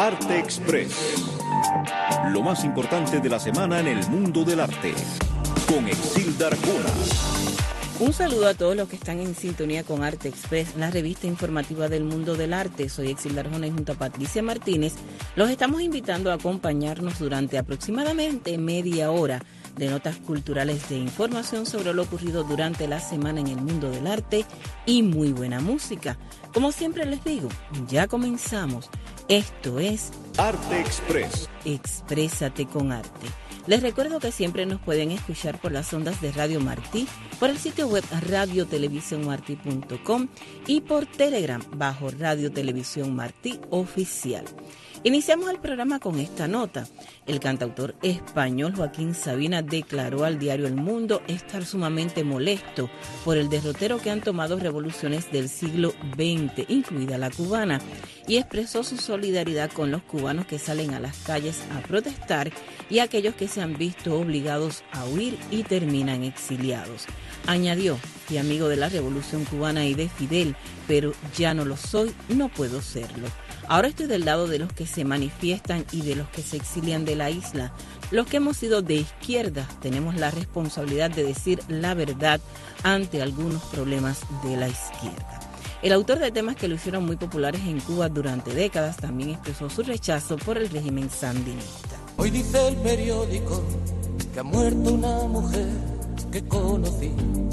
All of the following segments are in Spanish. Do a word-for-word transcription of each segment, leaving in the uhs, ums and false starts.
Arte Express. Lo más importante de la semana en el mundo del arte. Con Exilda Arjona. Un saludo a todos los que están en sintonía con Arte Express, la revista informativa del mundo del arte. Soy Exilda Arjona y junto a Patricia Martínez los estamos invitando a acompañarnos durante aproximadamente media hora de notas culturales de información sobre lo ocurrido durante la semana en el mundo del arte y muy buena música. Como siempre les digo, ya comenzamos. Esto es Arte Express. Exprésate con arte. Les recuerdo que siempre nos pueden escuchar por las ondas de Radio Martí, por el sitio web radio televisión martí punto com y por Telegram bajo Radio Televisión Martí Oficial. Iniciamos el programa con esta nota. El cantautor español Joaquín Sabina declaró al diario El Mundo estar sumamente molesto por el derrotero que han tomado revoluciones del siglo veinte, incluida la cubana, y expresó su solidaridad con los cubanos que salen a las calles a protestar y aquellos que se han visto obligados a huir y terminan exiliados. Añadió: fui amigo de la revolución cubana y de Fidel, pero ya no lo soy, no puedo serlo. Ahora estoy del lado de los que se manifiestan y de los que se exilian de la isla. Los que hemos sido de izquierda tenemos la responsabilidad de decir la verdad ante algunos problemas de la izquierda. El autor de temas que lo hicieron muy populares en Cuba durante décadas también expresó su rechazo por el régimen sandinista. Hoy dice el periódico que ha muerto una mujer que conocí,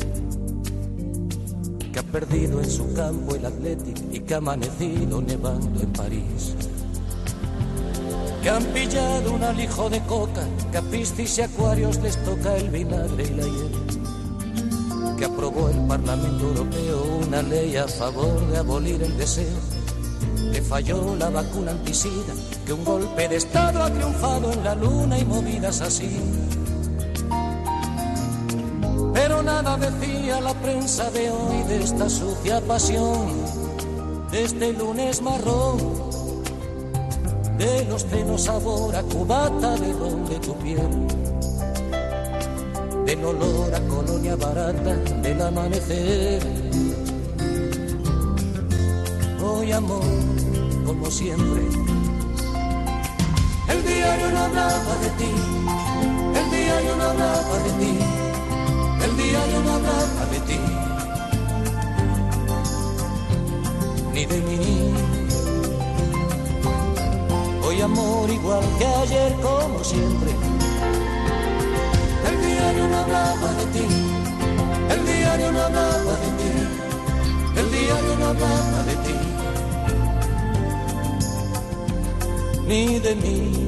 que ha perdido en su campo el Athletic y que ha amanecido nevando en París, que han pillado un alijo de coca, que a piscis y acuarios les toca el vinagre y la hiel, que aprobó el Parlamento Europeo una ley a favor de abolir el deseo, que falló la vacuna antisida, que un golpe de Estado ha triunfado en la luna y movidas así. Pero nada decía la prensa de hoy de esta sucia pasión, de este lunes marrón, de los cenos sabor a cubata de donde tu piel, del olor a colonia barata del amanecer. Hoy amor, como siempre, el diario no hablaba de ti, el diario no hablaba de ti. El diario no hablaba de ti, ni de mí. Hoy amor igual que ayer como siempre. El diario no hablaba de ti, el diario no hablaba de ti, el diario no hablaba de ti, ni de mí.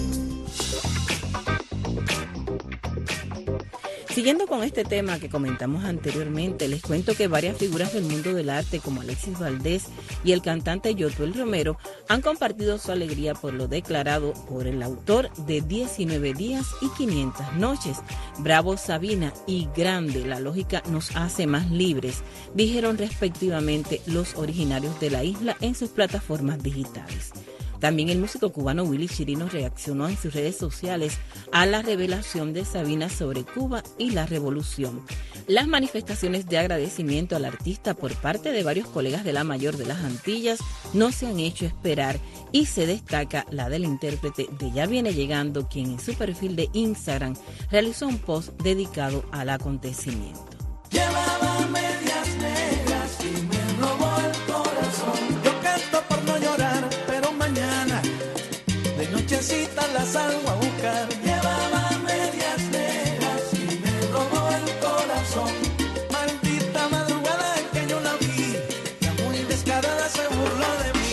Siguiendo con este tema que comentamos anteriormente, les cuento que varias figuras del mundo del arte como Alexis Valdés y el cantante Yotuel Romero han compartido su alegría por lo declarado por el autor de diecinueve días y quinientas noches. Bravo Sabina y grande, la lógica nos hace más libres, dijeron respectivamente los originarios de la isla en sus plataformas digitales. También el músico cubano Willy Chirino reaccionó en sus redes sociales a la revelación de Sabina sobre Cuba y la revolución. Las manifestaciones de agradecimiento al artista por parte de varios colegas de la mayor de las Antillas no se han hecho esperar y se destaca la del intérprete de Ya Viene Llegando, quien en su perfil de Instagram realizó un post dedicado al acontecimiento. Llevaba medias negras y me robó el corazón. Yo canto por no llorar, pero mañana de nochecita la salgo a buscar. Llevaba medias negras y me robó el corazón. Maldita madrugada en que yo la vi, ya muy descarada se burló de mí.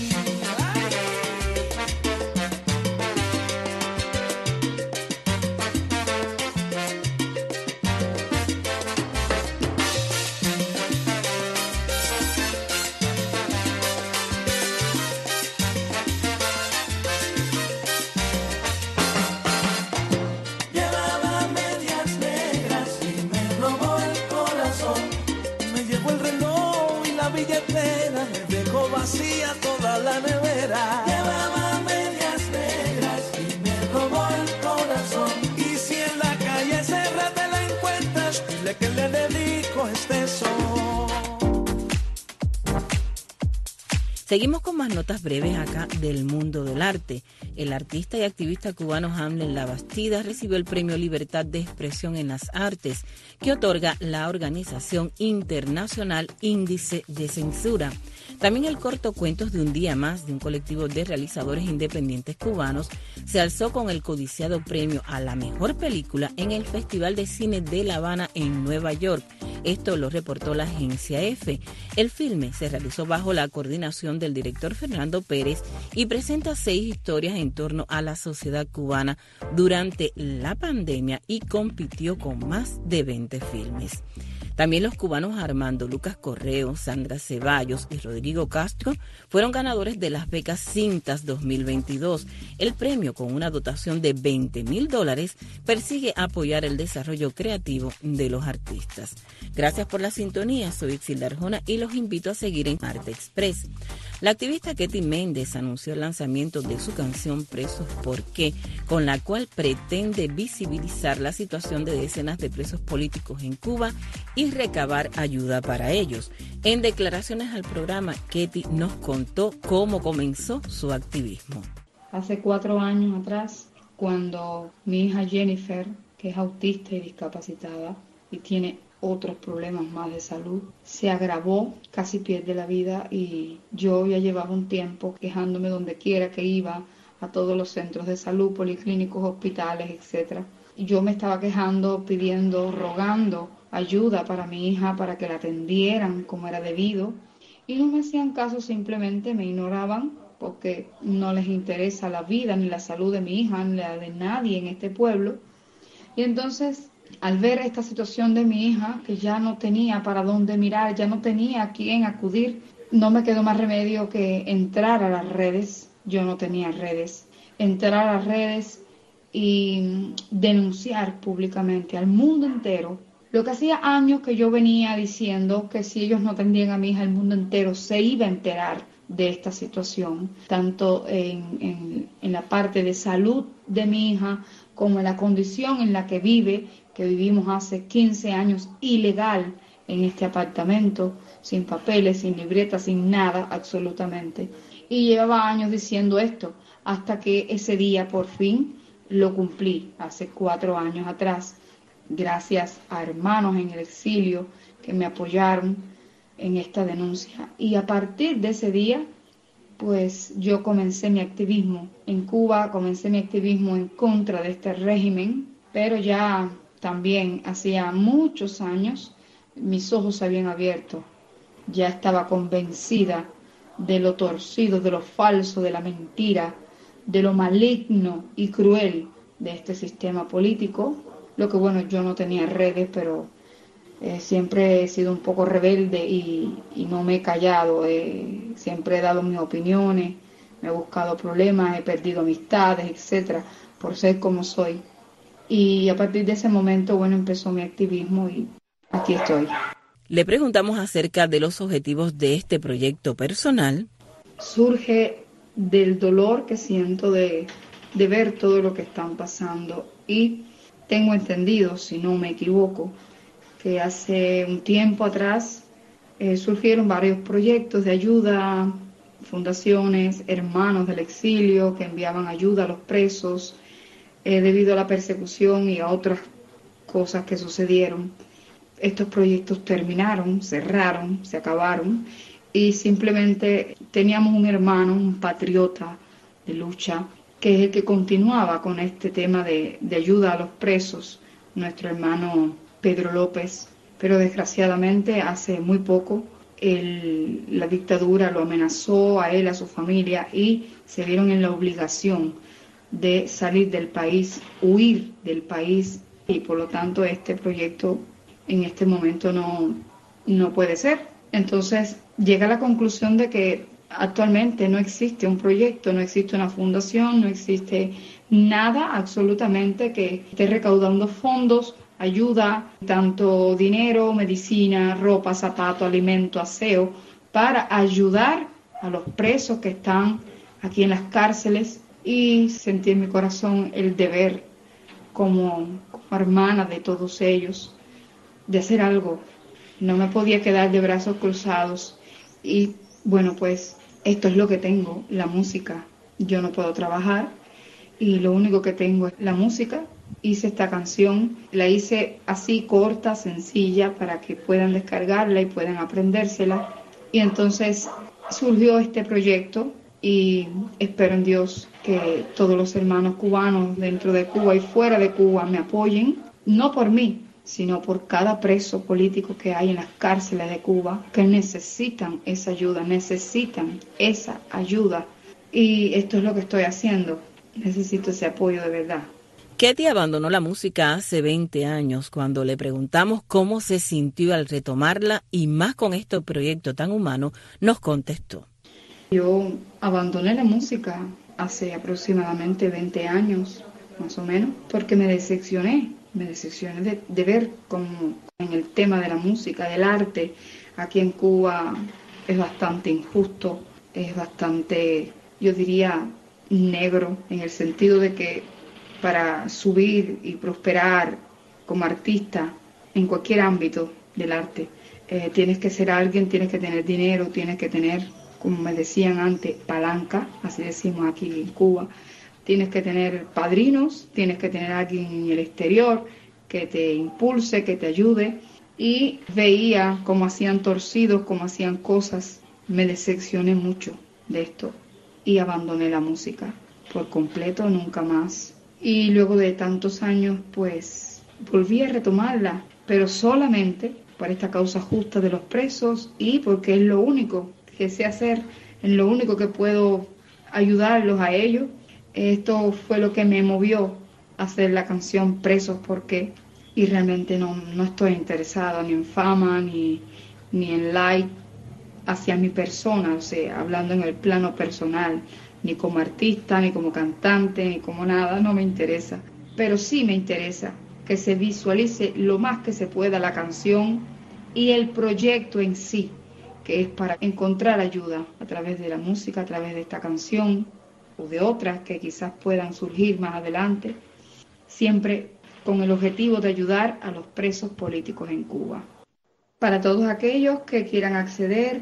Vacía toda la nevera. Llevaba medias negras y me robó el corazón. Y si en la calle Serra te la encuentras, dile que le dedico este son. Seguimos con más notas breves acá del mundo del arte. El artista y activista cubano Hamlet Labastida recibió el Premio Libertad de Expresión en las Artes, que otorga la organización internacional Índice de Censura. También el corto Cuentos de un día más, de un colectivo de realizadores independientes cubanos, se alzó con el codiciado premio a la mejor película en el Festival de Cine de La Habana en Nueva York. Esto lo reportó la agencia EFE. El filme se realizó bajo la coordinación del director Fernando Pérez y presenta seis historias en torno a la sociedad cubana durante la pandemia y compitió con más de veinte filmes. También los cubanos Armando Lucas Correo, Sandra Ceballos y Rodrigo Castro fueron ganadores de las becas Cintas dos mil veintidós. El premio, con una dotación de veinte mil dólares, persigue apoyar el desarrollo creativo de los artistas. Gracias por la sintonía, soy Itzilda Arjona y los invito a seguir en Arte Express. La activista Ketty Méndez anunció el lanzamiento de su canción Presos ¿Por qué?, con la cual pretende visibilizar la situación de decenas de presos políticos en Cuba y recabar ayuda para ellos. En declaraciones al programa, Ketty nos contó cómo comenzó su activismo. Hace cuatro años atrás, cuando mi hija Jennifer, que es autista y discapacitada y tiene otros problemas más de salud, se agravó, casi pierde la vida, y yo ya llevaba un tiempo quejándome donde quiera que iba, a todos los centros de salud, policlínicos, hospitales, etcétera. Y yo me estaba quejando, pidiendo, rogando ayuda para mi hija, para que la atendieran como era debido, y no me hacían caso, simplemente me ignoraban, porque no les interesa la vida ni la salud de mi hija, ni la de nadie en este pueblo. Y entonces, al ver esta situación de mi hija, que ya no tenía para dónde mirar, ya no tenía a quién acudir, no me quedó más remedio que entrar a las redes. Yo no tenía redes. Entrar a las redes y denunciar públicamente al mundo entero lo que hacía años que yo venía diciendo, que si ellos no atendían a mi hija, el mundo entero se iba a enterar de esta situación, tanto en, en, en la parte de salud de mi hija, como en la condición en la que vive, que vivimos hace quince años ilegal en este apartamento, sin papeles, sin libreta, sin nada, absolutamente. Y llevaba años diciendo esto, hasta que ese día por fin lo cumplí, hace cuatro años atrás, gracias a hermanos en el exilio que me apoyaron en esta denuncia. Y a partir de ese día, pues yo comencé mi activismo en Cuba, comencé mi activismo en contra de este régimen, pero ya también hacía muchos años mis ojos se habían abierto, ya estaba convencida de lo torcido, de lo falso, de la mentira, de lo maligno y cruel de este sistema político. Lo que bueno, yo no tenía redes, pero eh, siempre he sido un poco rebelde y, y no me he callado, eh, siempre he dado mis opiniones, me he buscado problemas, he perdido amistades, etcétera, por ser como soy. Y a partir de ese momento, bueno, empezó mi activismo y aquí estoy. Le preguntamos acerca de los objetivos de este proyecto personal. Surge del dolor que siento de, de ver todo lo que están pasando, y tengo entendido, si no me equivoco, que hace un tiempo atrás eh, surgieron varios proyectos de ayuda, fundaciones, hermanos del exilio que enviaban ayuda a los presos eh, debido a la persecución y a otras cosas que sucedieron. Estos proyectos terminaron, cerraron, se acabaron, y simplemente teníamos un hermano, un patriota de lucha, que es el que continuaba con este tema de, de ayuda a los presos, nuestro hermano Pedro López. Pero desgraciadamente hace muy poco el, la dictadura lo amenazó a él, a su familia, y se vieron en la obligación de salir del país, huir del país, y por lo tanto este proyecto en este momento no, no puede ser. Entonces llega a la conclusión de que actualmente no existe un proyecto, no existe una fundación, no existe nada absolutamente que esté recaudando fondos, ayuda, tanto dinero, medicina, ropa, zapato, alimento, aseo, para ayudar a los presos que están aquí en las cárceles, y sentí en mi corazón el deber como, como hermana de todos ellos de hacer algo. No me podía quedar de brazos cruzados, y bueno, pues esto es lo que tengo, la música. Yo no puedo trabajar y lo único que tengo es la música. Hice esta canción, la hice así corta, sencilla, para que puedan descargarla y puedan aprendérsela. Y entonces surgió este proyecto y espero en Dios que todos los hermanos cubanos dentro de Cuba y fuera de Cuba me apoyen, no por mí, sino por cada preso político que hay en las cárceles de Cuba, que necesitan esa ayuda, necesitan esa ayuda. Y esto es lo que estoy haciendo, necesito ese apoyo de verdad. Ketty abandonó la música hace veinte años. Cuando le preguntamos cómo se sintió al retomarla y más con este proyecto tan humano, nos contestó. Yo abandoné la música hace aproximadamente veinte años, más o menos, porque me decepcioné, me decepcioné de, de ver cómo en el tema de la música, del arte, aquí en Cuba es bastante injusto, es bastante, yo diría, negro, en el sentido de que para subir y prosperar como artista en cualquier ámbito del arte, eh, tienes que ser alguien, tienes que tener dinero, tienes que tener, como me decían antes, palanca, así decimos aquí en Cuba, tienes que tener padrinos, tienes que tener alguien en el exterior que te impulse, que te ayude, y veía cómo hacían torcidos, cómo hacían cosas, me decepcioné mucho de esto y abandoné la música por completo, nunca más. Y luego de tantos años, pues, volví a retomarla, pero solamente por esta causa justa de los presos y porque es lo único que sé hacer, es lo único que puedo ayudarlos a ellos. Esto fue lo que me movió a hacer la canción Presos ¿Por qué? Y realmente no, no estoy interesada ni en fama, ni, ni en like hacia mi persona, o sea, hablando en el plano personal, ni como artista, ni como cantante, ni como nada, no me interesa. Pero sí me interesa que se visualice lo más que se pueda la canción y el proyecto en sí, que es para encontrar ayuda a través de la música, a través de esta canción o de otras que quizás puedan surgir más adelante, siempre con el objetivo de ayudar a los presos políticos en Cuba. Para todos aquellos que quieran acceder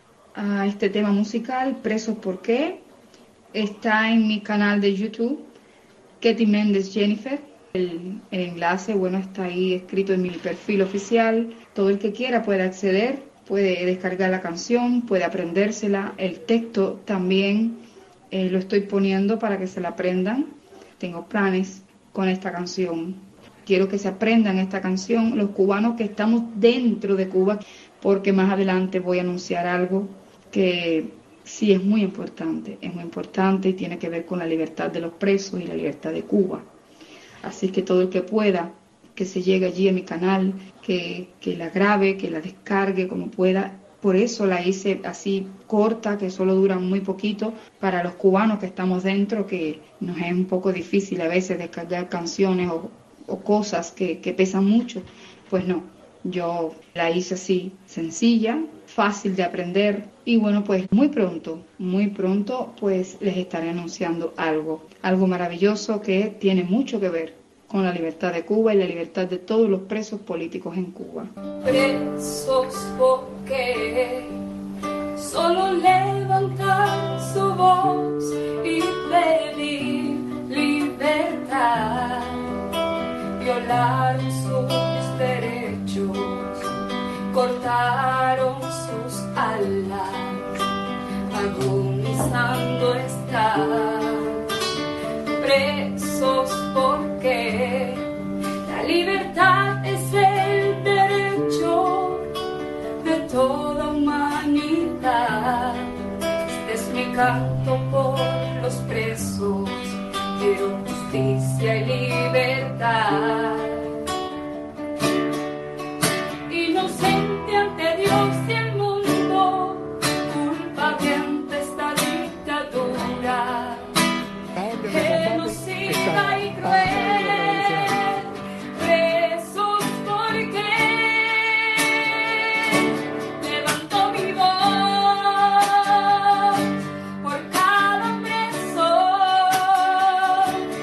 a este tema musical, Presos ¿Por qué? Está en mi canal de YouTube, Ketty Méndez Jennifer. El, el enlace, bueno, está ahí escrito en mi perfil oficial. Todo el que quiera puede acceder, puede descargar la canción, puede aprendérsela. El texto también eh, lo estoy poniendo para que se la aprendan. Tengo planes con esta canción. Quiero que se aprendan esta canción los cubanos que estamos dentro de Cuba, porque más adelante voy a anunciar algo que sí es muy importante, es muy importante y tiene que ver con la libertad de los presos y la libertad de Cuba. Así que todo el que pueda, que se llegue allí a mi canal, que, que la grabe, que la descargue como pueda. Por eso la hice así corta, que solo dura muy poquito, para los cubanos que estamos dentro, que nos es un poco difícil a veces descargar canciones o, o cosas que, que pesan mucho. Pues no, yo la hice así, sencilla, fácil de aprender y bueno, pues muy pronto, muy pronto pues les estaré anunciando algo, algo maravilloso que tiene mucho que ver con la libertad de Cuba y la libertad de todos los presos políticos en Cuba. Presos porque solo levantar su voz y pedir libertad, violaron sus derechos, cortaron sus alas, agonizando están. Presos porque la libertad es el derecho de toda humanidad. Este es mi canto por los presos, quiero justicia y libertad. Inocente ante Dios y el mundo, culpable ante esta dictadura, genocida y cruel, presos porque levanto mi voz por cada preso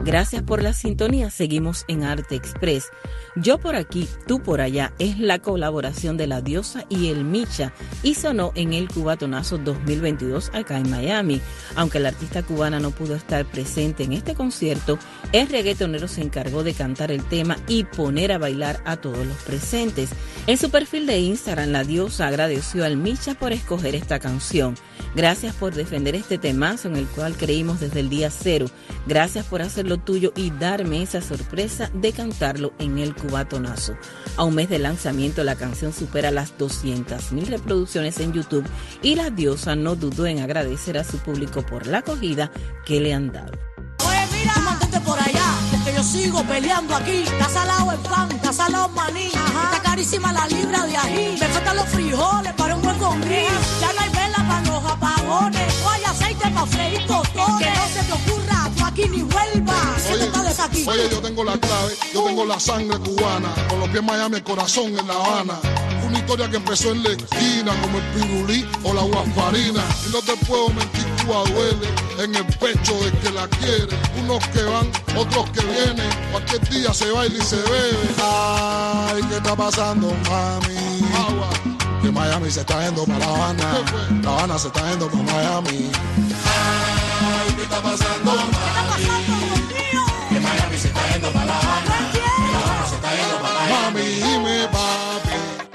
Gracias por la sintonía. Seguimos en Arte Express. Yo por aquí, tú por allá es la colaboración de La Diosa y el Micha y sonó en el Cubatonazo dos mil veintidós acá en Miami. Aunque la artista cubana no pudo estar presente en este concierto, el reggaetonero se encargó de cantar el tema y poner a bailar a todos los presentes. En su perfil de Instagram, La Diosa agradeció al Micha por escoger esta canción. Gracias por defender este temazo en el cual creímos desde el día cero. Gracias por hacerlo tuyo y darme esa sorpresa de cantarlo en el Cubatonazo. A un mes de lanzamiento, la canción supera las doscientas mil reproducciones en YouTube y La Diosa no dudó en agradecer a su público por la acogida que le han dado. Oye, mira, tú mantente por allá, porque yo sigo peleando aquí. Está salado el pan, está salado el maní, ajá. Está carísima la libra de ají. Me faltan los frijoles para un buen con gris. Ya no hay vela para los apagones. No hay aceite para freír tostones. Que no se te ocurra, tú aquí ni vuelvas. Oye, aquí. Oye, yo tengo la clave, yo tengo la sangre cubana. Con los pies en Miami, el corazón en La Habana. Una historia que empezó en la esquina, como el pirulí o la guasparina. Y no te puedo mentir, Cuba duele en el pecho del que la quiere. Unos que van, otros que vienen. Cualquier día se baila y se bebe. Ay, ¿qué está pasando, mami? Agua. Que Miami se está yendo para La Habana. La Habana se está yendo para Miami. Ay, ¿qué está pasando, mami? Que Miami se está yendo para La Habana. Que La Habana se está yendo para Miami. Mami, dime, papi.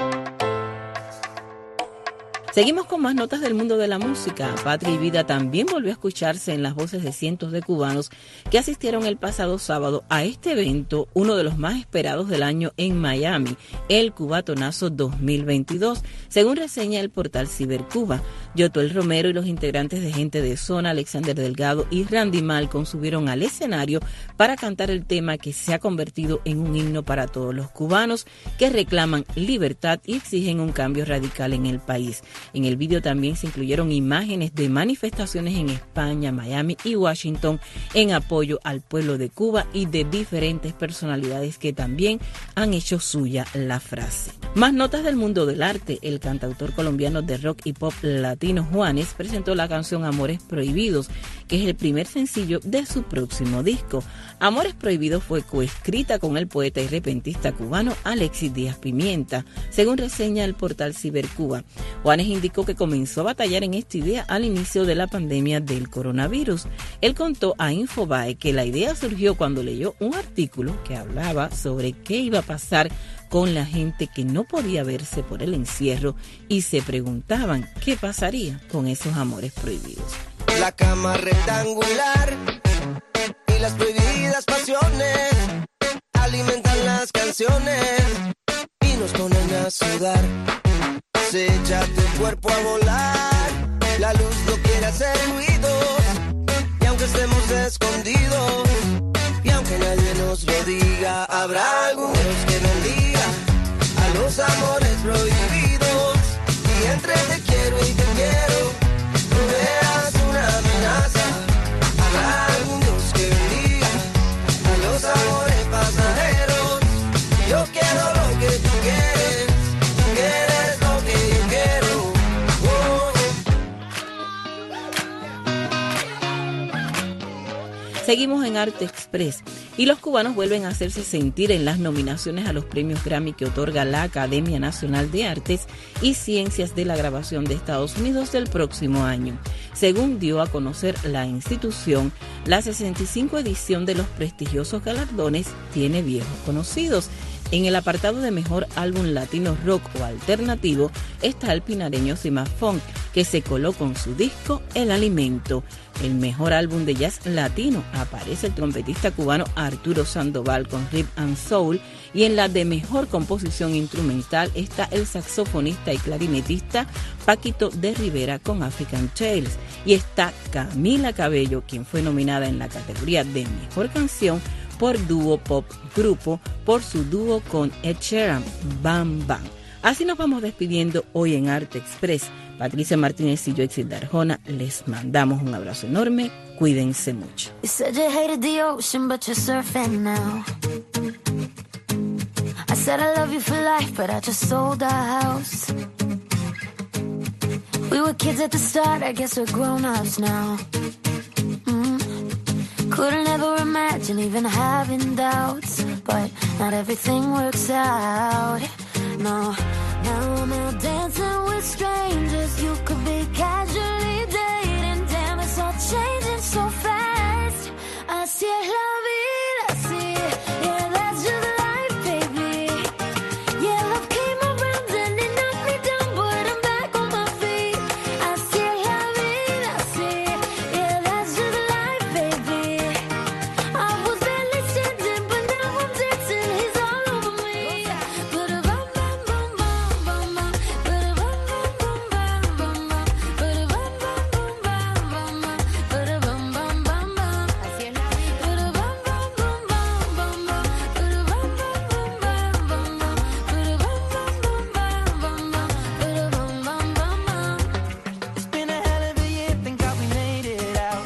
Seguimos con más notas del mundo de la música. Patria y Vida también volvió a escucharse en las voces de cientos de cubanos que asistieron el pasado sábado a este evento, uno de los más esperados del año en Miami, el Cubatonazo dos mil veintidós, según reseña el portal Cibercuba. Yotuel Romero y los integrantes de Gente de Zona, Alexander Delgado y Randy Malcolm subieron al escenario para cantar el tema que se ha convertido en un himno para todos los cubanos que reclaman libertad y exigen un cambio radical en el país. En el vídeo también se incluyeron imágenes de manifestaciones en España, Miami y Washington en apoyo al pueblo de Cuba y de diferentes personalidades que también han hecho suya la frase. Más notas del mundo del arte. El cantautor colombiano de rock y pop latino Juanes presentó la canción Amores Prohibidos, que es el primer sencillo de su próximo disco. Amores Prohibidos fue coescrita con el poeta y repentista cubano Alexis Díaz Pimienta, según reseña el portal Cibercuba. Juanes indicó que comenzó a batallar en esta idea al inicio de la pandemia del coronavirus. Él contó a Infobae que la idea surgió cuando leyó un artículo que hablaba sobre qué iba a pasar con la gente que no podía verse por el encierro y se preguntaban qué pasaría con esos amores prohibidos. La cama rectangular y las prohibidas pasiones alimentan las canciones y nos ponen a sudar. Se echa tu cuerpo a volar, la luz no quiere hacer ruido, y aunque estemos escondidos, y aunque nadie nos lo diga, habrá algunos que bendigan a los amores prohibidos, y entre te quiero y te quiero, no veas una amenaza, habrá algunos que bendigan a los amores pasajeros, yo quiero lo que tú quieres, tú quieres. Seguimos en Arte Express y los cubanos vuelven a hacerse sentir en las nominaciones a los premios Grammy que otorga la Academia Nacional de Artes y Ciencias de la Grabación de Estados Unidos del próximo año. Según dio a conocer la institución, la sesenta y cinco edición de los prestigiosos galardones tiene viejos conocidos. En el apartado de Mejor Álbum Latino Rock o Alternativo está el pinareño Cima Funk, que se coló con su disco El Alimento. El Mejor Álbum de Jazz Latino aparece el trompetista cubano Arturo Sandoval con Rhythm and Soul, y en la de Mejor Composición Instrumental está el saxofonista y clarinetista Paquito de Rivera con African Tales, y está Camila Cabello, quien fue nominada en la categoría de Mejor Canción por dúo pop grupo por su dúo con Ed Sheeran, Bam Bam. Así nos vamos despidiendo hoy en Arte Express. Patricia Martínez y yo, Exil Darjona, les mandamos un abrazo enorme. Cuídense mucho. You said you hated the ocean, but you're surfing now. I said I love you for life, but I just sold our house. We were kids at the start, I guess we're grown-ups now. Mm. Couldn't ever imagine imagine even having doubts, but not everything works out. No, now I'm out dancing with strangers. You could be casually dating. Damn, it's all changing so fast. Así es la vida, sí. Yeah, that's just life, baby. Yeah, love came around and it knocked me down, but I'm back on my feet. Así es la vida, sí. Yeah, that's just life, baby. I was barely standing, but now I'm dancing. He's all over me. Ba-da-bum, bum, bum, bum, bum, bum. Ba-da-bum, bum, bum, bum, bum, bum. Ba-da-bum, bum, bum, bum, bum, bum. Ba-da-bum, bum, bum, bum. Así es la vida. Ba-da-bum, bum, bum, bum, bum, bum. Ba-da-bum, bum, bum, bum, bum, bum. Ba-da-bum, bum, bum, bum, bum, bum. Ba-da-bum, bum, bum, bum. It's been a hell of a year, thank God we made it out.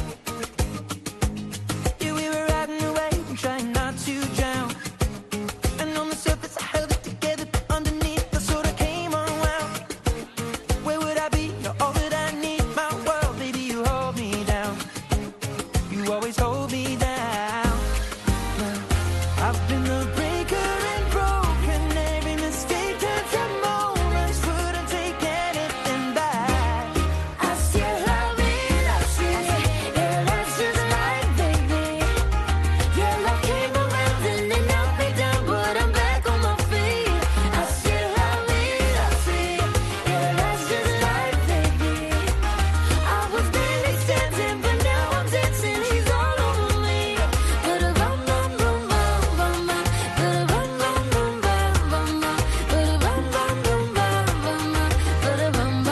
Yeah, we were riding away and trying not to drown. And on the surface I held it together, but underneath I sort of came unwound. Where would I be? You're all that I need, my world, baby, you hold me down. You always hold me down. Now, I've been the breaker and broken, every mistake turns to moments, wouldn't take anything back. Así es la vida, sí. Yeah, that's just life, baby. Yeah, love came around and it knocked me down, but I'm back on my feet. Así es la vida, sí. Yeah, that's just life, baby. I was barely standing, but now I'm dancing. He's all over me. Ba-da-bum, bum, bum, bum, bum, bum. Ba-da-bum, bum, bum, bum, bum, bum. Ba-da-bum, bum, bum, bum, bum, bum. Ba-da-bum, bum, bum, bum. Ba-da-bum, bum, bum, bum, bum, bum. Ba-da-bum, bum, bum, bum, bum. Ba-da-bum, bum, bum, bum, bum, bum. Ba-da-bum, bum, bum, bum, bum.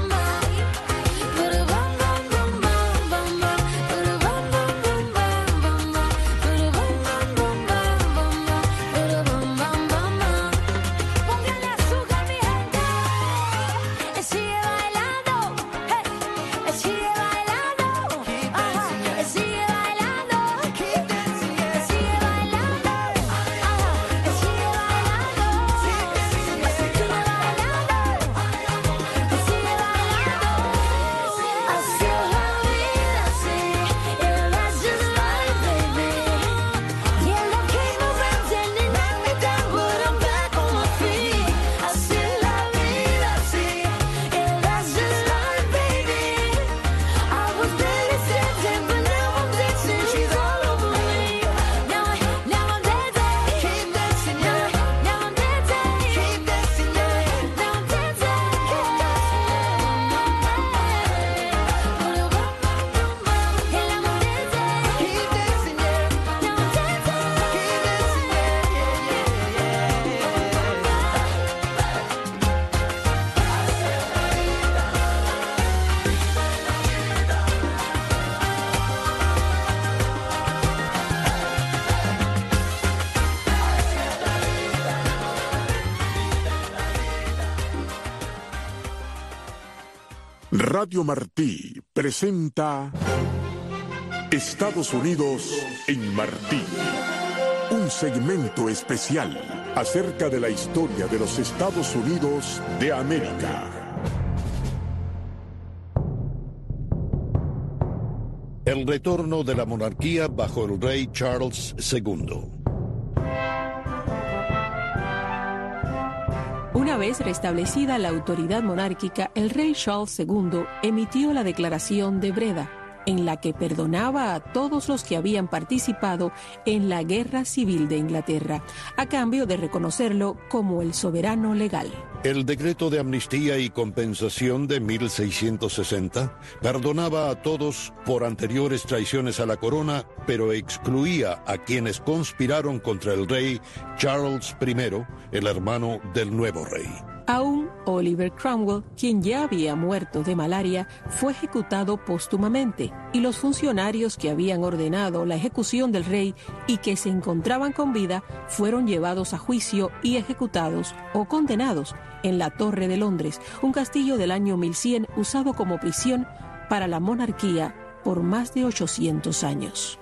Póngale azúcar, mi gente. Eh, sigue bailando. Hey. Eh, sigue bailando. Ajá. Eh, sigue bailando. Eh, sigue bailando. Ajá. Eh, sigue bailando. Eh, sigue bailando. Eh, sigue bailando. Así es la vida, sí. Yeah, that's just life, baby. Yeah, love came around and it knocked me down, but I'm back on my feet. Así es la vida, sí. Yeah, that's just life, baby. I was barely standing, but now I'm dancing. She's all over me. Now, I- now I'm dancing. Keep dancing, yeah. Now I'm dancing. Keep dancing, yeah. Now I'm dancing. Keep Radio Martí presenta Estados Unidos en Martí, un segmento especial acerca de la historia de los Estados Unidos de América. El retorno de la monarquía bajo el rey Charles segundo. Una vez restablecida la autoridad monárquica, el rey Charles segundo emitió la Declaración de Breda, en la que perdonaba a todos los que habían participado en la Guerra Civil de Inglaterra, a cambio de reconocerlo como el soberano legal. El decreto de amnistía y compensación de mil seiscientos sesenta perdonaba a todos por anteriores traiciones a la corona, pero excluía a quienes conspiraron contra el rey Charles primero, el hermano del nuevo rey. Aún Oliver Cromwell, quien ya había muerto de malaria, fue ejecutado póstumamente, y los funcionarios que habían ordenado la ejecución del rey y que se encontraban con vida fueron llevados a juicio y ejecutados o condenados en la Torre de Londres, un castillo del año mil cien usado como prisión para la monarquía por más de ochocientos años.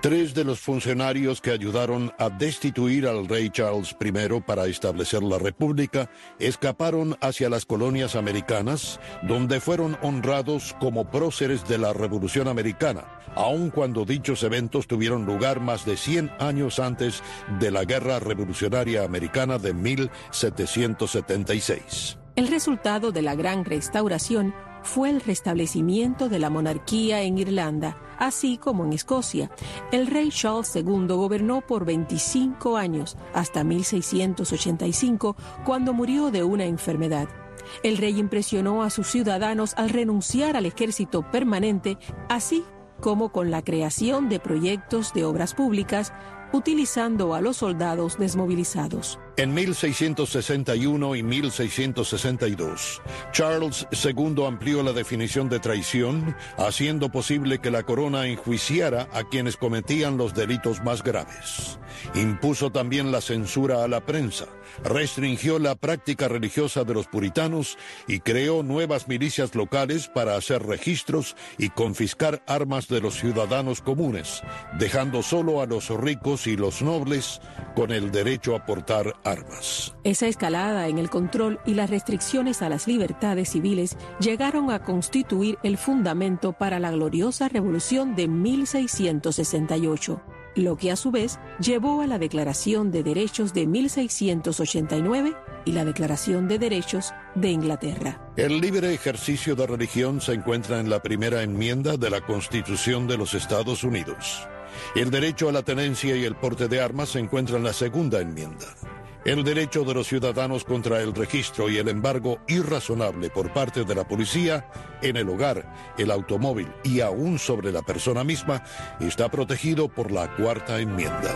Tres de los funcionarios que ayudaron a destituir al rey Charles primero para establecer la República escaparon hacia las colonias americanas, donde fueron honrados como próceres de la Revolución Americana, aun cuando dichos eventos tuvieron lugar más de cien años antes de la Guerra Revolucionaria Americana de mil setecientos setenta y seis. El resultado de la Gran Restauración fue el restablecimiento de la monarquía en Irlanda, así como en Escocia. El rey Charles segundo gobernó por veinticinco años, hasta mil seiscientos ochenta y cinco, cuando murió de una enfermedad. El rey impresionó a sus ciudadanos al renunciar al ejército permanente, así como con la creación de proyectos de obras públicas, utilizando a los soldados desmovilizados. En mil seiscientos sesenta y uno y mil seiscientos sesenta y dos, Charles segundo amplió la definición de traición, haciendo posible que la corona enjuiciara a quienes cometían los delitos más graves. Impuso también la censura a la prensa, restringió la práctica religiosa de los puritanos y creó nuevas milicias locales para hacer registros y confiscar armas de los ciudadanos comunes, dejando solo a los ricos y los nobles con el derecho a portar armas. Esa escalada en el control y las restricciones a las libertades civiles llegaron a constituir el fundamento para la gloriosa Revolución de mil seiscientos sesenta y ocho, lo que a su vez llevó a la Declaración de Derechos de mil seiscientos ochenta y nueve y la Declaración de Derechos de Inglaterra. El libre ejercicio de religión se encuentra en la primera enmienda de la Constitución de los Estados Unidos. El derecho a la tenencia y el porte de armas se encuentra en la segunda enmienda. El derecho de los ciudadanos contra el registro y el embargo irrazonable por parte de la policía en el hogar, el automóvil y aún sobre la persona misma está protegido por la cuarta enmienda.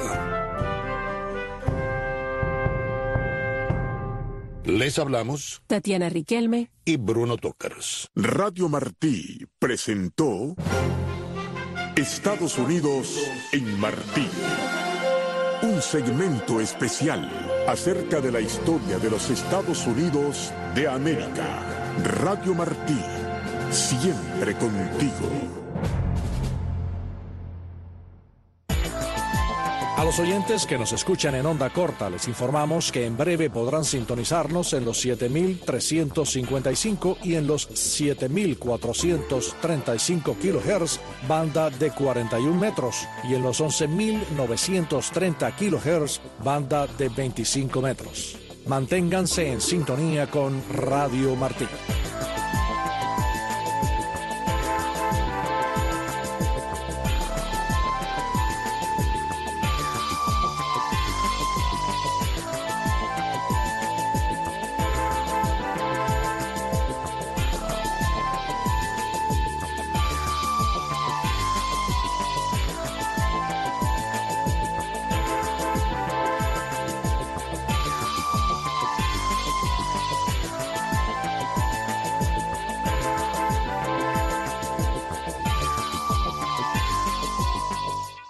Les hablamos Tatiana Riquelme y Bruno Tócaras. Radio Martí presentó Estados Unidos en Martí. Un segmento especial acerca de la historia de los Estados Unidos de América. Radio Martí, siempre contigo. A los oyentes que nos escuchan en onda corta, les informamos que en breve podrán sintonizarnos en los siete mil trescientos cincuenta y cinco y en los siete mil cuatrocientos treinta y cinco kilohertz, banda de cuarenta y un metros, y en los once mil novecientos treinta kilohertz, banda de veinticinco metros. Manténganse en sintonía con Radio Martí.